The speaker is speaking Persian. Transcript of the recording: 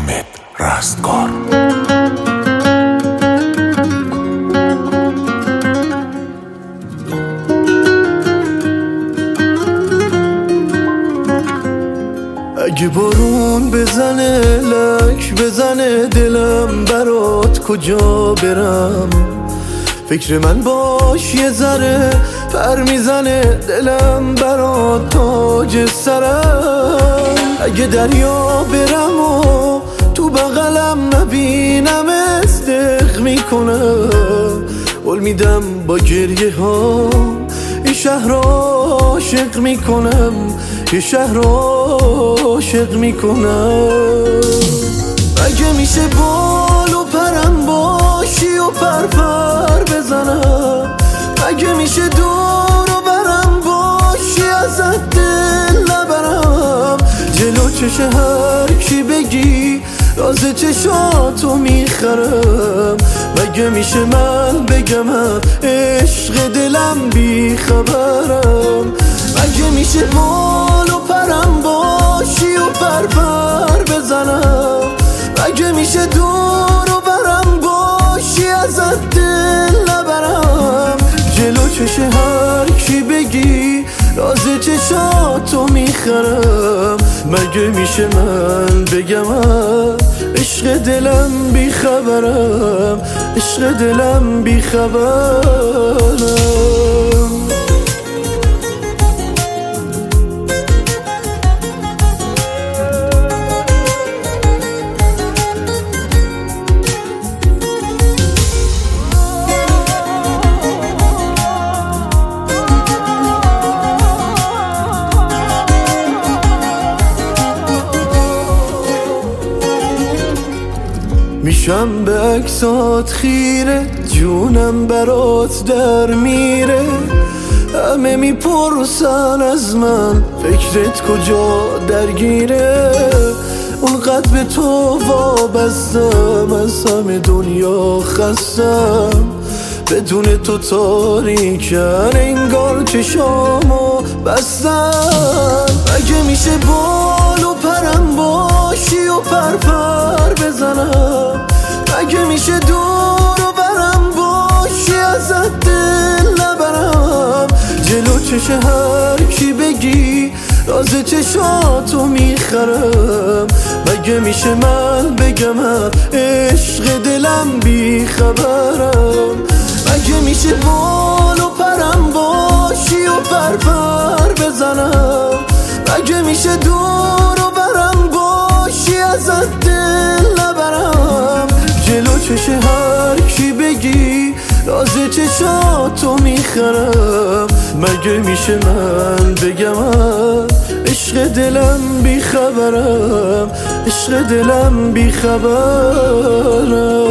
حامد رستگار. اگه بارون بزنه لک بزنه دلم برات کجا برم؟ فکر من باش یه ذره پر میزنه دلم برات تاج سرم. اگه دریا برم و تو بغلم نبینم استخ میکنم، قول میدم با گریه ها این شهر عاشق میکنم، یه شهر عاشق میکنم. اگه میشه بال و پرم باشی و پر بزنم، اگه میشه دور و برم باشی ازت دل نبرم. جلو چش هر کی بگی راز چشاتو میخرم. مگه میشه من بگم عشق دلم بی خبرم؟ مگه میشه بال و پرم باشی و پر بزنم، مگه میشه دور و برم باشی ازت دل نبرم. جلو چش هر کی بگی راز چشاتو میخرم. مگه میشه من بگم عشق دلم بی خبرم، عشق دلم بی خبرم. میشم به عکسات خیره، جونم برات در میره. همه میپرسن از من فکرت کجا درگیره. اونقدر به تو وابستم از همه دنیا خستم. بدون تو تاریکن انگار چشامو بستم. اگه میشه بال و پرم باشی و پر بزنم، اگه میشه دور و برم باشی ازت دل نبرم. جلو چش هر کی بگی راز چشاتو میخرم. مگه میشه من بگم عشق دلم بی خبرم؟ مگه میشه بال و پرم باشی و پر بزنم، مگه میشه دور و برم باشی ازت دل نبرم. جلو چش هر کی بگی راز چشاتو میخرم. مگه میشه من بگم عشق دلم بی خبرم، عشق دلم بی خبرم.